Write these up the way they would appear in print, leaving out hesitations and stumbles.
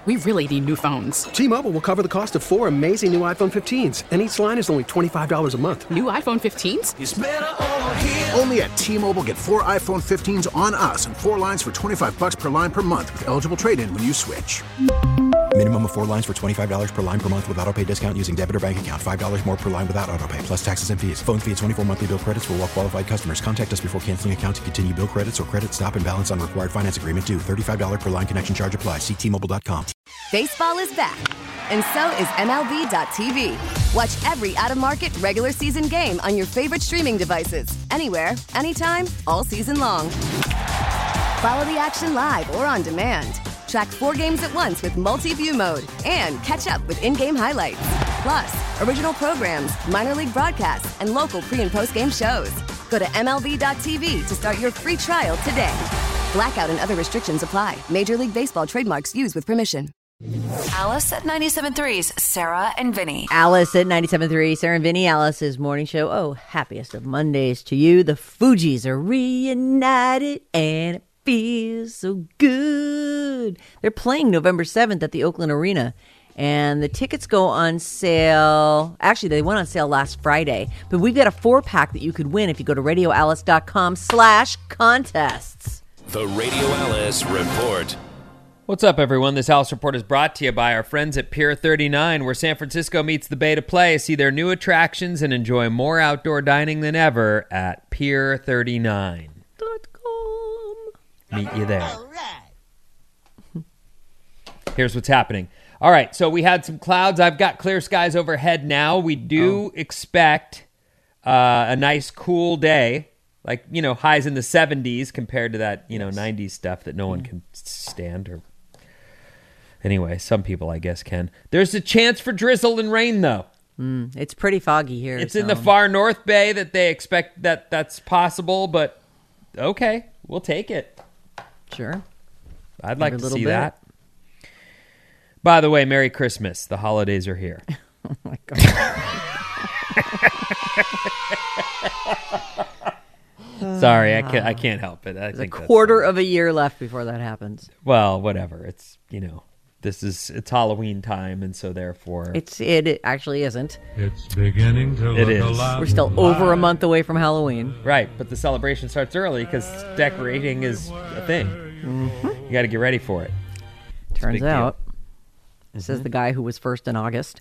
We really need new phones. T-Mobile will cover the cost of 4 amazing new iPhone 15s, and each line is only $25 a month. New iPhone 15s? It's better over here. Only at T-Mobile, get 4 iPhone 15s on us and 4 lines for $25 per line per month with eligible trade-in when you switch. Minimum of 4 lines for $25 per line per month with autopay discount using debit or bank account. $5 more per line without autopay, plus taxes and fees. Phone fee at 24 monthly bill credits for well-qualified customers. Contact us before canceling account to continue bill credits or credit stop and balance on required finance agreement due. $35 per line connection charge applies. See T-Mobile.com. Baseball is back, and so is MLB.tv. Watch every out-of-market regular season game on your favorite streaming devices. Anywhere, anytime, all season long. Follow the action live or on demand. Track 4 games at once with multi-view mode and catch up with in-game highlights. Plus, original programs, minor league broadcasts, and local pre- and post-game shows. Go to MLB.tv to start your free trial today. Blackout and other restrictions apply. Major League Baseball trademarks used with permission. Alice at 97.3's Sarah and Vinny. Alice at 97.3, Sarah and Vinny, Alice's morning show. Oh, happiest of Mondays to you. The Fugees are reunited and it feels so good. They're playing November 7th at the Oakland Arena. And the tickets go on sale. Actually, they went on sale last Friday. But we've got a 4-pack that you could win if you go to radioalice.com/contests. The Radio Alice Report. What's up, everyone? This Alice Report is brought to you by our friends at Pier 39, where San Francisco meets the Bay to play. See their new attractions and enjoy more outdoor dining than ever at Pier 39.com. Meet you there. All right. Here's what's happening. All right, so we had some clouds. I've got clear skies overhead now. We do expect a nice cool day. Like, highs in the 70s compared to that, 90s stuff that no one can stand. Or anyway, some people, I guess, can. There's a chance for drizzle and rain, though. It's pretty foggy here. It's in the far North Bay that they expect that's possible, but okay, we'll take it. Sure. I'd like to see that. By the way, Merry Christmas. The holidays are here. Oh, my God. Sorry, I can't help it. There's a quarter of a year left before that happens. Well, whatever. It's, it's Halloween time, and so therefore... It actually isn't. It's beginning to It look is. a lot We're still over a month away from Halloween. Right, but the celebration starts early because decorating is a thing. Mm-hmm. You got to get ready for it. Turns out, says the guy who was first in August.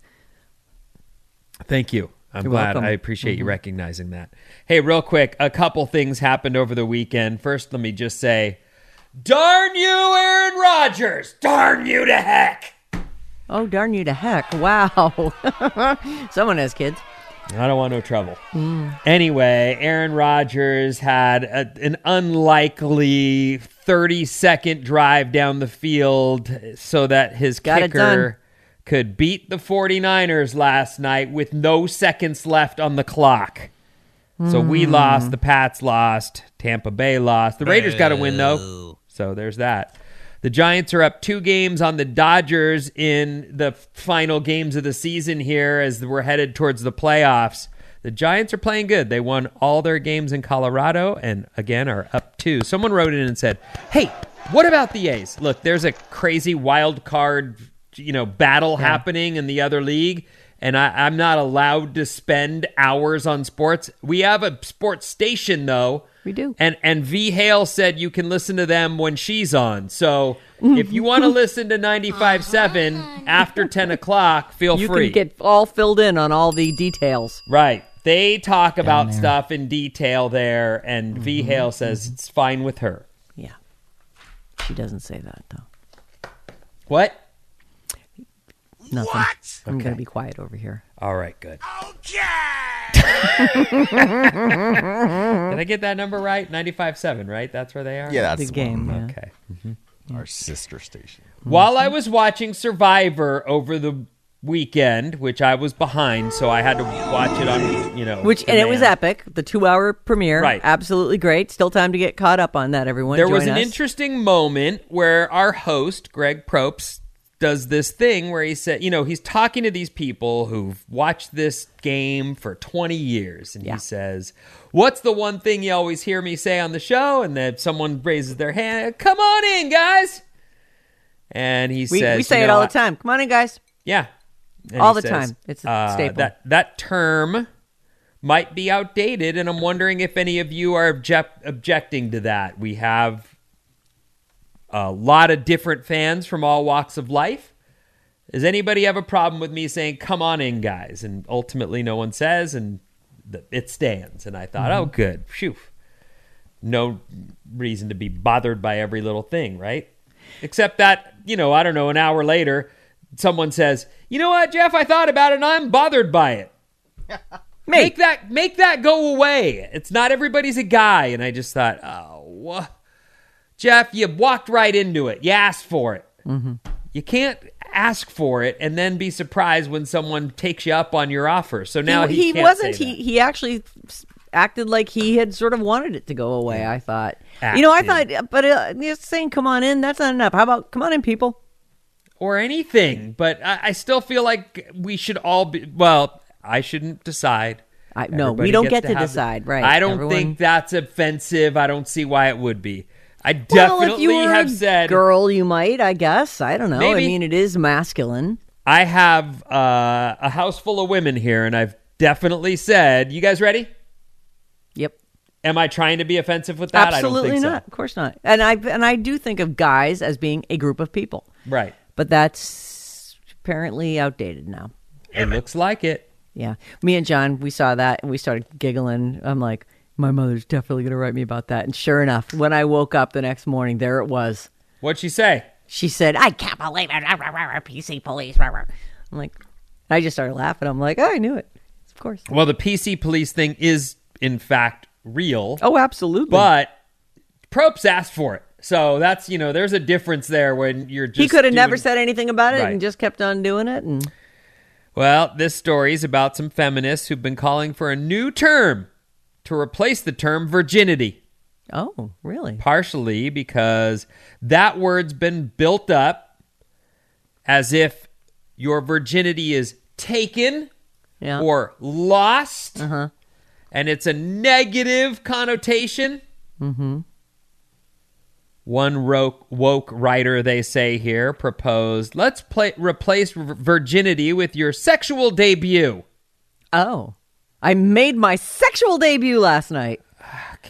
Thank you. I'm You're glad. welcome. I appreciate you recognizing that. Hey, real quick, a couple things happened over the weekend. First, let me just say, darn you, Aaron Rodgers! Darn you to heck! Oh, darn you to heck. Wow. Someone has kids. I don't want no trouble. Anyway, Aaron Rodgers had an unlikely 30-second drive down the field so that his kicker could beat the 49ers last night with no seconds left on the clock. So we lost, the Pats lost, Tampa Bay lost. The Raiders got to win, though. So there's that. The Giants are up 2 games on the Dodgers in the final games of the season here as we're headed towards the playoffs. The Giants are playing good. They won all their games in Colorado and, again, are up 2. Someone wrote in and said, hey, what about the A's? Look, there's a crazy wild card battle happening in the other league, and I'm not allowed to spend hours on sports. We have a sports station, though. We do. And V. Hale said you can listen to them when she's on. So if you want to listen to 95.7 after 10 o'clock, feel free. You can get all filled in on all the details. Right. They talk about stuff in detail there, and V. Hale says it's fine with her. Yeah. She doesn't say that, though. What? Nothing. What? I'm going to be quiet over here. All right, good. Okay. Did I get that number right? 95.7, right? That's where they are? Yeah, that's the game. Yeah. Okay. our sister station. While I was watching Survivor over the weekend, which I was behind, so I had to watch it on, and it was epic. The 2-hour premiere, right? Absolutely great. Still time to get caught up on that. Everyone, there was an interesting moment where our host Greg Probst does this thing where he said, he's talking to these people who've watched this game for 20 years, and he says, "What's the one thing you always hear me say on the show?" And then someone raises their hand, "Come on in, guys." And he We says... say it all the time. Come on in, guys. Yeah. And All he the says, time. It's a staple. That term might be outdated, and I'm wondering if any of you are objecting to that. We have a lot of different fans from all walks of life. Does anybody have a problem with me saying, come on in, guys? And ultimately no one says, and it stands. And I thought, oh, good. Phew. No reason to be bothered by every little thing, right? Except that, I don't know, an hour later, someone says, you know what, Jeff, I thought about it and I'm bothered by it. Make that go away. It's not everybody's a guy. And I just thought, oh, Jeff, you walked right into it. You asked for it. Mm-hmm. You can't ask for it and then be surprised when someone takes you up on your offer. So now he can't wasn't. Say that. He actually acted like he had sort of wanted it to go away. Yeah. I thought, but just saying, come on in, that's not enough. How about come on in, people? Or anything. But I still feel like we should all be, well, I shouldn't decide. No, we don't get to decide, right? I don't think that's offensive. I don't see why it would be. I definitely if you were have a said... girl, you might, I guess. I don't know. Maybe. I mean, it is masculine. I have a house full of women here, and I've definitely said, you guys ready? Yep. Am I trying to be offensive with that? Absolutely I don't think not. so. Of course not. And I do think of guys as being a group of people. Right. But that's apparently outdated now. It looks like it. Yeah. Me and John, we saw that, and we started giggling. I'm like, my mother's definitely going to write me about that. And sure enough, when I woke up the next morning, there it was. What'd she say? She said, I can't believe it. PC police. I'm like, I just started laughing. I'm like, oh, I knew it. Of course. Well, the PC police thing is, in fact, real. Oh, absolutely. But Probst asked for it. So that's, there's a difference there when you're just... He could have never said anything about it Right. and just kept on doing it. And Well, this story is about some feminists who've been calling for a new term to replace the term virginity. Oh, really? Partially because that word's been built up as if your virginity is taken or lost, and it's a negative connotation. Mm-hmm. One woke writer, they say here, proposed, let's replace virginity with your sexual debut. Oh, I made my sexual debut last night. Okay.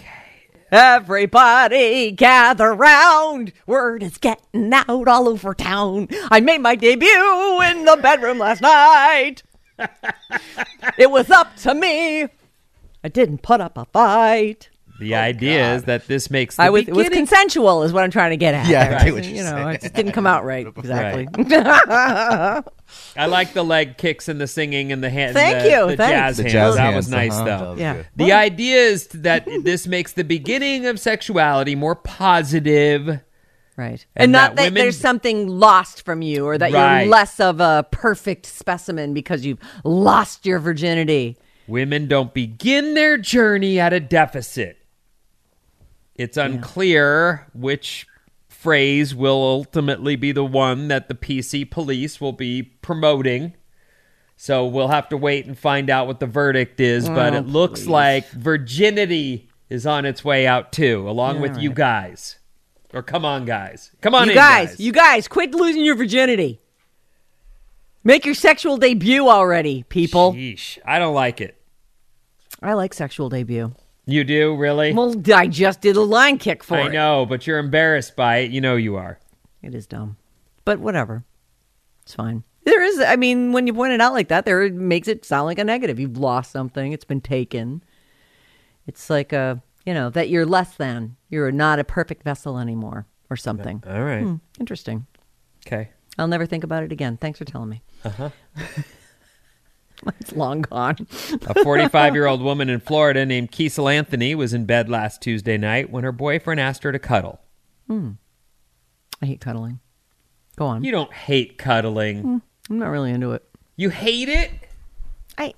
Everybody gather round. Word is getting out all over town. I made my debut in the bedroom last night. It was up to me. I didn't put up a fight. The idea is that this makes the it was consensual is what I'm trying to get at. Yeah, there. I get what you're saying. It just didn't come out right. Exactly. Right. I like the leg kicks and the singing and the hand. Thank you. The Thanks. jazz The hands. jazz That hands, was nice, though. That was Yeah. good. The idea is that this makes the beginning of sexuality more positive. Right. And And not that that women- there's something lost from you or that Right. you're less of a perfect specimen because you've lost your virginity. Women don't begin their journey at a deficit. It's unclear which phrase will ultimately be the one that the PC police will be promoting. So we'll have to wait and find out what the verdict is. But it looks like virginity is on its way out too, along with you guys. Or come on, guys. Come on in, guys. You guys, quit losing your virginity. Make your sexual debut already, people. Sheesh. I don't like it. I like sexual debut. You do, really? Well, I just did a line kick for it. I know, but you're embarrassed by it. You know you are. It is dumb. But whatever. It's fine. There is, I mean, when you point it out like that, it makes it sound like a negative. You've lost something. It's been taken. It's like that you're less than. You're not a perfect vessel anymore or something. All right. Interesting. Okay. I'll never think about it again. Thanks for telling me. Uh-huh. It's long gone. A 45-year-old woman in Florida named Kiesel Anthony was in bed last Tuesday night when her boyfriend asked her to cuddle. I hate cuddling. Go on. You don't hate cuddling. I'm not really into it. You hate it? I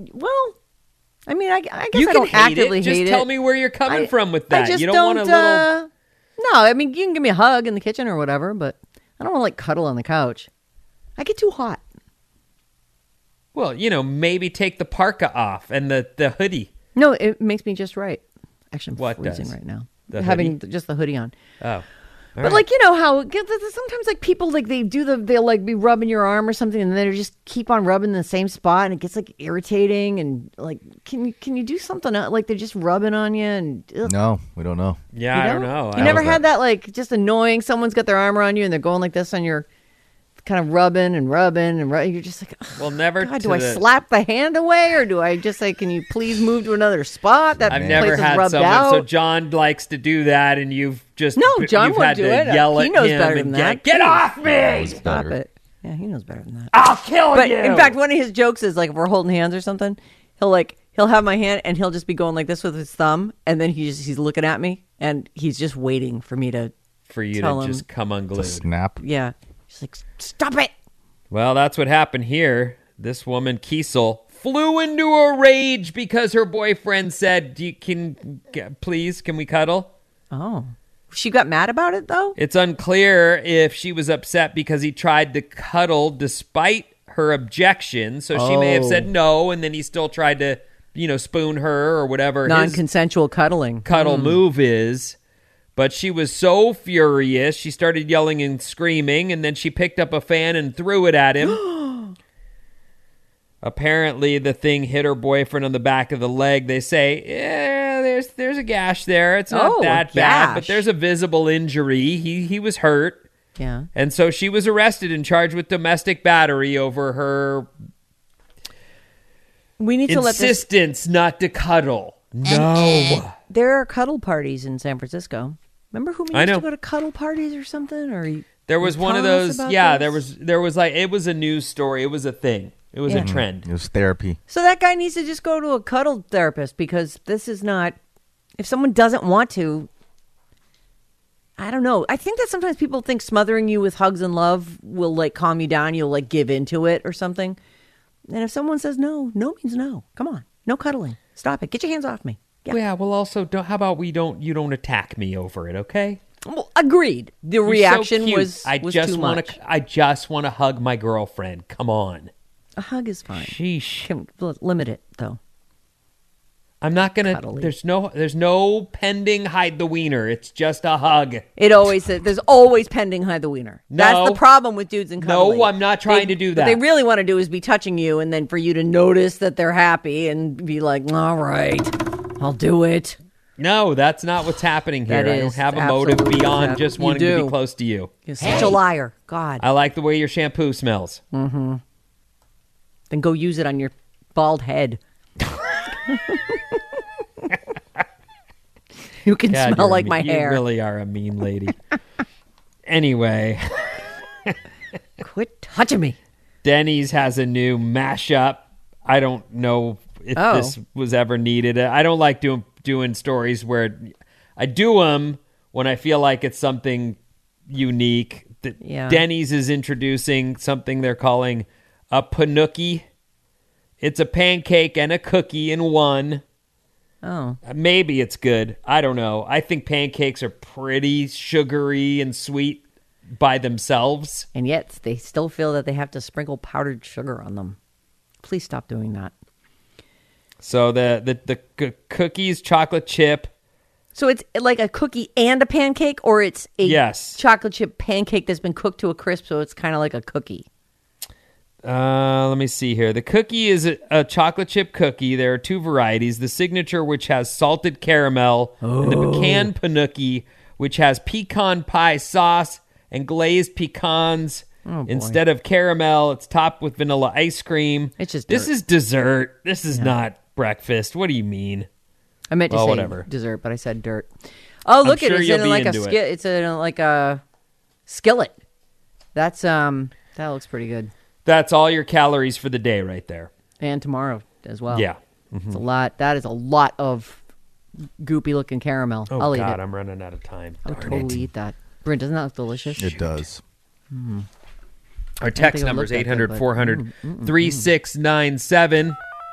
guess You I can don't hate actively it. hate Just it. tell me where you're coming from with that. I just you don't want a little... No, I mean, you can give me a hug in the kitchen or whatever, but I don't want to, cuddle on the couch. I get too hot. Well, maybe take the parka off and the hoodie. No, it makes me just right. Actually, I'm What freezing does? right now. The Having just the hoodie on. Oh. But like, you know how sometimes like people like they'll like be rubbing your arm or something, and they just keep on rubbing the same spot, and it gets like irritating, and like can you do something else? Like they're just rubbing on you, and No, we don't know. Yeah, I don't know. You never had that like just annoying. Someone's got their arm around you, and they're going like this on your, kind of rubbing. You're just like, well, never. God, do I slap the hand away, or do I just say, can you please move to another spot? That I've place never is had rubbed someone. out. So John likes to do that, and you've just John you've won't had do to it. yell He at knows him better and than that. get off me. Stop it. Yeah, he knows better than that. I'll kill But you. in fact, one of his jokes is like if we're holding hands or something, he'll have my hand and he'll just be going like this with his thumb, and then he's looking at me and he's just waiting for me to tell him. Just come unglued. Snap. Yeah, he's like, stop it. Well, that's what happened here. This woman, Kiesel, flew into a rage because her boyfriend said, can we cuddle? Oh. She got mad about it, though? It's unclear if she was upset because he tried to cuddle despite her objection. So she may have said no, and then he still tried to, spoon her or whatever. Non-consensual cuddling. Cuddle move is. But she was so furious, she started yelling and screaming, and then she picked up a fan and threw it at him. Apparently, the thing hit her boyfriend on the back of the leg. They say, there's a gash there. It's not that bad, but there's a visible injury. He was hurt. Yeah. And so she was arrested and charged with domestic battery over her insistence not to cuddle. No. There are cuddle parties in San Francisco. Remember who used to go to cuddle parties or something? Or there was one of those. Yeah, there was like, it was a news story. It was a thing. It was a trend. It was therapy. So that guy needs to just go to a cuddle therapist, because this is not, if someone doesn't want to, I don't know. I think that sometimes people think smothering you with hugs and love will like calm you down. You'll like give into it or something. And if someone says no means no. Come on. No cuddling. Stop it. Get your hands off me. Yeah. Well, also, how about you don't attack me over it, okay? Well, agreed. The reaction was just too much. I just want to hug my girlfriend. Come on. A hug is fine. Sheesh. Limit it, though. I'm not going to... There's no pending hide the wiener. It's just a hug. There's always pending hide the wiener. No. That's the problem with dudes and cuddling. No, I'm not trying to do that. What they really want to do is be touching you, and then for you to notice that they're happy and be like, all right, I'll do it. No, that's not what's happening here. I don't have a motive beyond just wanting to be close to you. You're such a liar. God. I like the way your shampoo smells. Mm-hmm. Then go use it on your bald head. You can smell like my hair. You really are a mean lady. Anyway. Quit touching me. Denny's has a new mashup. I don't know if this was ever needed. I don't like doing stories where I do them when I feel like it's something unique. Denny's is introducing something they're calling a panuki. It's a pancake and a cookie in one. Oh. Maybe it's good. I don't know. I think pancakes are pretty sugary and sweet by themselves. And yet they still feel that they have to sprinkle powdered sugar on them. Please stop doing that. So the cookies, chocolate chip. So it's like a cookie and a pancake, or it's a chocolate chip pancake that's been cooked to a crisp, so it's kind of like a cookie. Let me see here. The cookie is a chocolate chip cookie. There are two varieties. The signature, which has salted caramel, and the pecan panuki, which has pecan pie sauce and glazed pecans. Instead of caramel, it's topped with vanilla ice cream. It's just This is dessert. This is not breakfast. What do you mean? I meant to say dessert, but I said dirt. Oh, look at it. It's in like a skillet. That looks pretty good. That's all your calories for the day right there. And tomorrow as well. Yeah. Mm-hmm. It's a lot. That is a lot of goopy looking caramel. I'll eat it. I'm running out of time. I would totally eat that. Brent, doesn't that look delicious? It does. Mm-hmm. Our text number is 800-400-3697.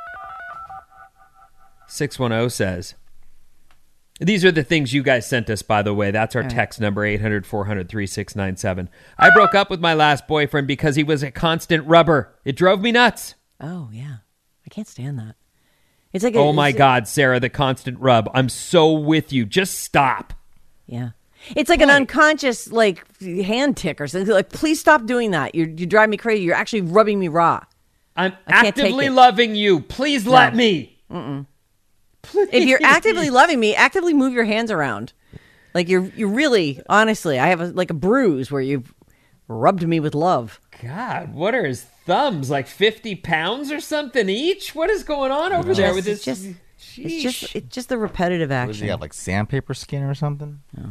610 says, these are the things you guys sent us, by the way. That's our text number, 800-400-3697. I broke up with my last boyfriend because he was a constant rubber. It drove me nuts. Oh, yeah. I can't stand that. It's like God, Sarah, the constant rub. I'm so with you. Just stop. Yeah. It's like an unconscious hand tick or something. Like, please stop doing that. You drive me crazy. You're actually rubbing me raw. I'm actively loving you. Please let me. Please. If you're actively loving me, actively move your hands around. Like you're really, honestly, I have a bruise where you've rubbed me with love. God, what are his thumbs? Like 50 pounds or something each? What is going on over there with this? It's just the repetitive action. Does he have like sandpaper skin or something? No.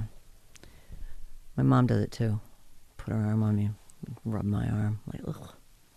My mom does it too. Put her arm on me, rub my arm. Like, ugh.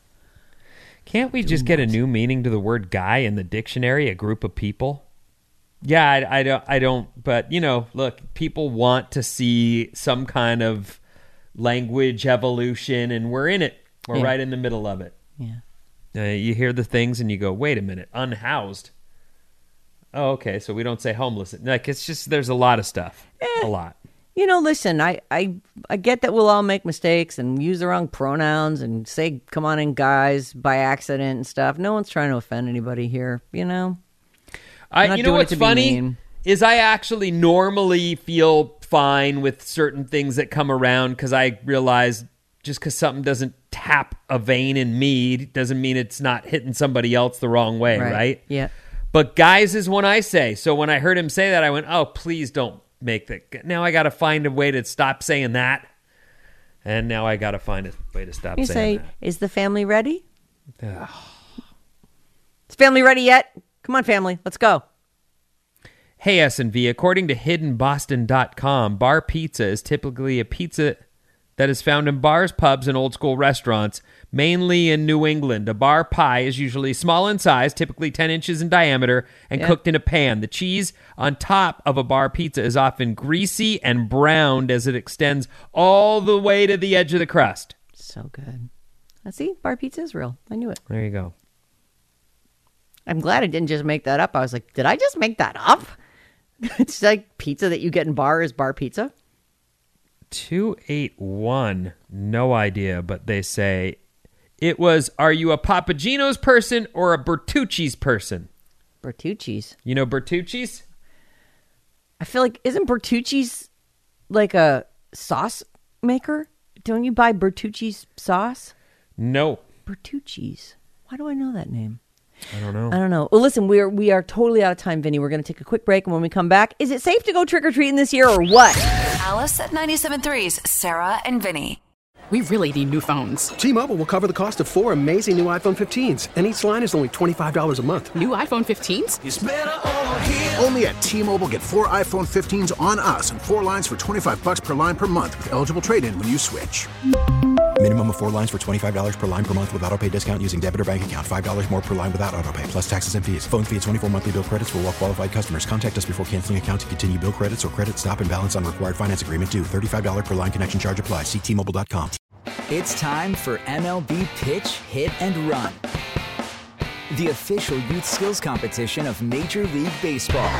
Can't we just get a new meaning to the word guy in the dictionary? A group of people? Yeah, I don't. But, look, people want to see some kind of language evolution, and we're in it. We're right in the middle of it. Yeah. You hear the things and you go, wait a minute, unhoused. Oh, okay, so we don't say homeless. Like, it's just, there's a lot of stuff. A lot. Listen, I get that we'll all make mistakes and use the wrong pronouns and say, come on in, guys, by accident and stuff. No one's trying to offend anybody here, You know what's funny is I actually normally feel fine with certain things that come around because I realize just because something doesn't tap a vein in me doesn't mean it's not hitting somebody else the wrong way, right? Yeah. But guys is when I say. So when I heard him say that, I went, oh, please don't make that. Now I got to find a way to stop saying that. And now I got to find a way to stop saying that. Is the family ready? Is family ready yet? Come on, family. Let's go. Hey, S&V, according to hiddenboston.com, bar pizza is typically a pizza that is found in bars, pubs, and old-school restaurants, mainly in New England. A bar pie is usually small in size, typically 10 inches in diameter, and cooked in a pan. The cheese on top of a bar pizza is often greasy and browned as it extends all the way to the edge of the crust. So good. See, bar pizza is real. I knew it. There you go. I'm glad I didn't just make that up. I was like, did I just make that up? It's like pizza that you get in bar is bar pizza. 281, no idea, but they say it was, are you a Papagino's person or a Bertucci's person? Bertucci's. You know Bertucci's? I feel like, isn't Bertucci's like a sauce maker? Don't you buy Bertucci's sauce? No. Bertucci's. Why do I know that name? I don't know. Well, listen, we are totally out of time, Vinny. We're going to take a quick break, and when we come back, is it safe to go trick-or-treating this year or what? Alice at 97.3's Sarah and Vinny. We really need new phones. T-Mobile will cover the cost of 4 amazing new iPhone 15s, and each line is only $25 a month. New iPhone 15s? It's better over here. Only at T-Mobile, get 4 iPhone 15s on us and 4 lines for $25 per line per month with eligible trade-in when you switch. Minimum of 4 lines for $25 per line per month with autopay discount using debit or bank account. $5 more per line without autopay, plus taxes and fees. Phone fee at 24 monthly bill credits for well-qualified customers. Contact us before canceling account to continue bill credits or credit stop and balance on required finance agreement due. $35 per line connection charge applies. See T-Mobile.com. It's time for MLB Pitch, Hit, and Run, the official youth skills competition of Major League Baseball.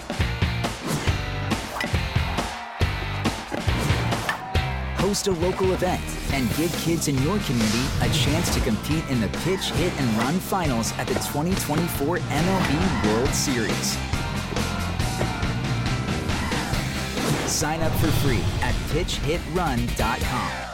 Host a local event and give kids in your community a chance to compete in the Pitch, Hit, and Run finals at the 2024 MLB World Series. Sign up for free at pitchhitrun.com.